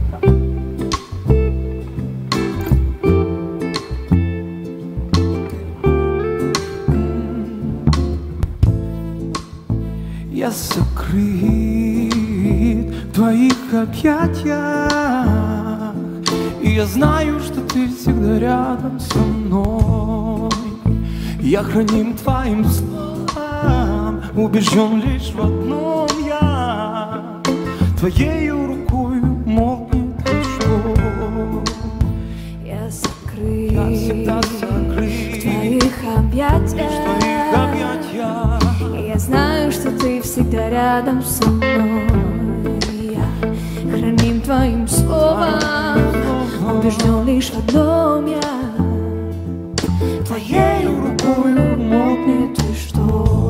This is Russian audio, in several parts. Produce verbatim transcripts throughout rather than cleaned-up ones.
Я сокрыт в твоих объятиях, и я знаю, что ты всегда рядом со мной. Я храним твоим словам, убежден лишь в одном я: твоею рукою молкнет ничто. Я сокрыт, я всегда сокрыт в твоих объятиях, в твоих объятиях. Я знаю, что ты всегда рядом со мной. Я храним твоим словам, убежден лишь в одном я: твоею рукою умолкнет ничто.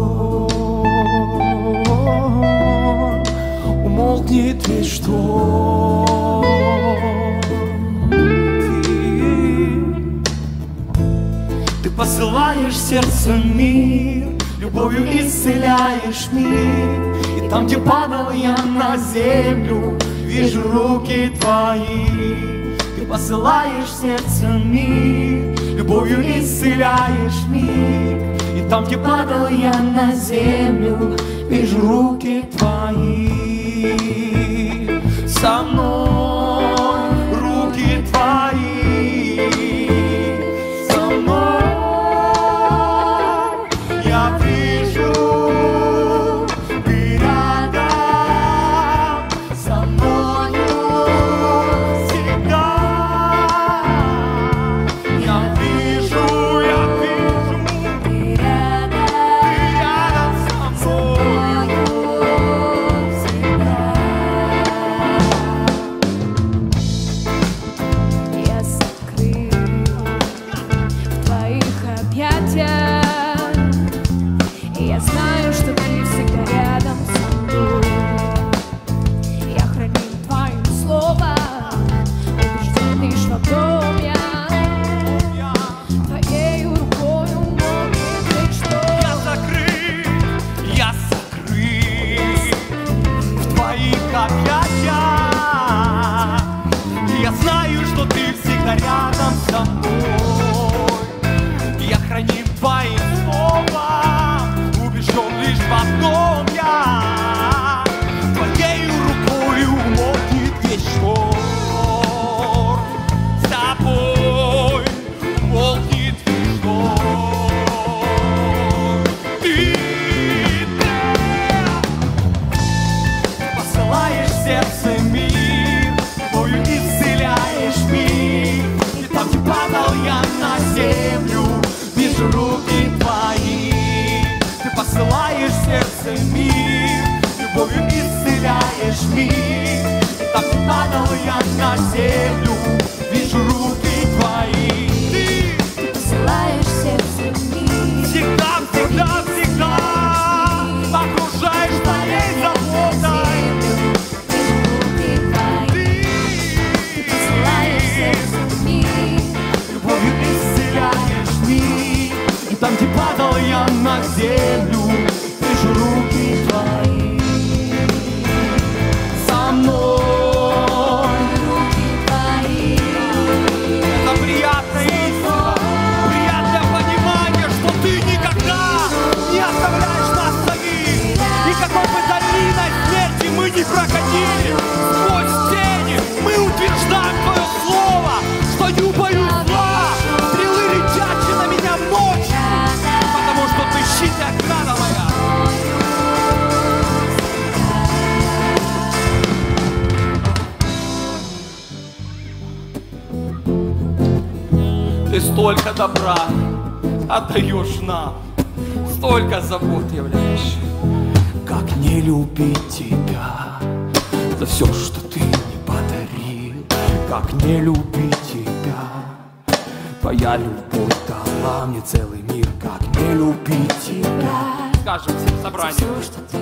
Умолкнет ничто. Ты, ты посылаешь в сердце мир, любовью исцеляешь мир. И там, где падал я на землю, вижу руки твои. Ты посылаешь в сердце мир, любовью исцеляешь мир. И там, где падал я на землю, вижу руки твои. Со мной руки твои, со мной. Я вижу, ты рядом со мною всегда. Я вижу, я вижу, Ты рядом, ты рядом со мною всегда. я сокрыт в твоих объятиях. Я знаю, что ты всегда рядом со мной. Я храним твоим словом, убежден лишь в одном я: твоею рукою умолкнет ничто. Я закрыт, я сокрыт в твоих объятиях. Я знаю, что ты всегда рядом со мной. Я храним твоим словом, убежден лишь в одном я: твоею рукою умолкнет весь шторм. С тобой умолкнет весь шторм. Ты, ты посылаешь в сердце мир, любовью исцеляешь мир. И там, где падал я на землю, вижу руки твои. Ты посылаешь в сердце мир, любовью исцеляешь мир. И там, где падал я на землю, вижу руки твои. Ты Посылаешь в сердце мир, всегда, всегда, всегда окружаешь твоей заботой. вижу руки твои. Ты посылаешь в сердце мир, Любовью исцеляешь мир. И там, где падал я на землю, вижу руки твои. Со мной руки твои. это приятная истина, приятное понимание, что ты никогда не оставляешь нас самих. И какой бы долиной смерти мы не проходили, сквозь тени мы утверждаем твое слово, что не убоюсь зла, стрелы летящие на меня в ночь, потому что ты щит и ограда моя. Ты столько добра отдаешь нам, столько забот являешь. Как не любить тебя за все, что ты мне подарил? Как не любить тебя? Твоя любовь дала мне целый мир. Как не любить тебя? Скажем всем собранием. Все, что ты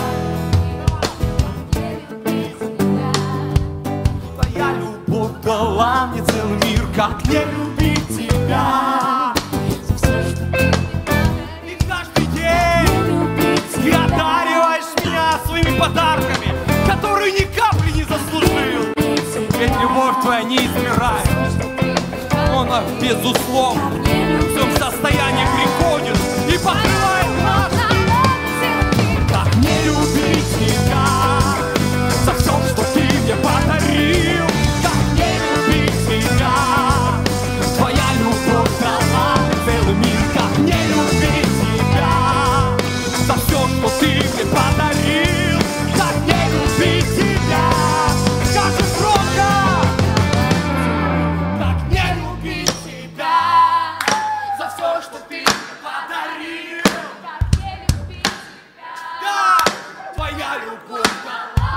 Твоя любовь дала мне целый мир. Как не любить тебя? за все, что ты И каждый день любить ты тебя. одариваешь меня своими подарками, которые ни капли не заслужил. Любить тебя. любовь твоя не измерает. Она, безусловно, в своем состоянии приходит и покрывает нас. Как не любить тебя за все, что ты мне подарил. Как не любить тебя, твоя любовь дала целый мир. Как не любить тебя за все, что ты мне подарил. Как не любить тебя, скажи громко. Как не любить тебя за все, что ты мне подарил. Как не любить тебя, да, твоя любовь дала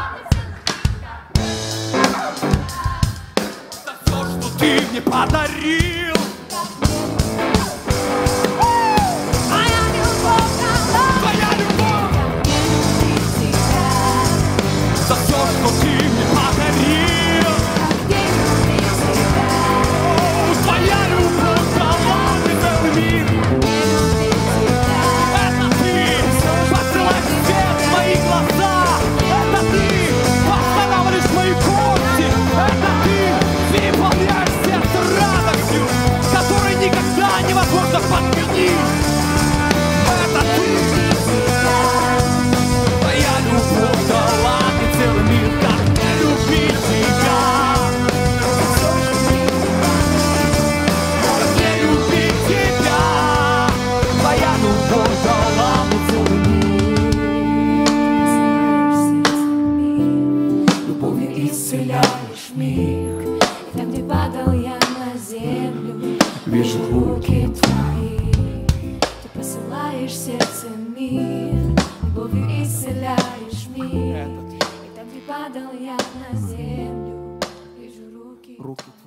за все, что ты мне подарил. Твоя любовь дала, твоя любовь за все, что ты мне подарил. Твоя любовь дала мне целый мир. Это ты посылаешь свет в мои глаза. Это ты восстанавливаешь мои кости. Это ты переполняешь сердце радостью, которой никогда невозможно подменить. Это ты. Твоя любовь дала мне целый мир. Как не любить тебя, как не любить тебя, твоя любовь дала мне целый мир. Любовью исцеляешь мир. И там, где падал я на землю, вижу руки твои. Ты посылаешь в сердце мир. Любовью исцеляешь мир. И там, где падал я на землю, вижу руки Руки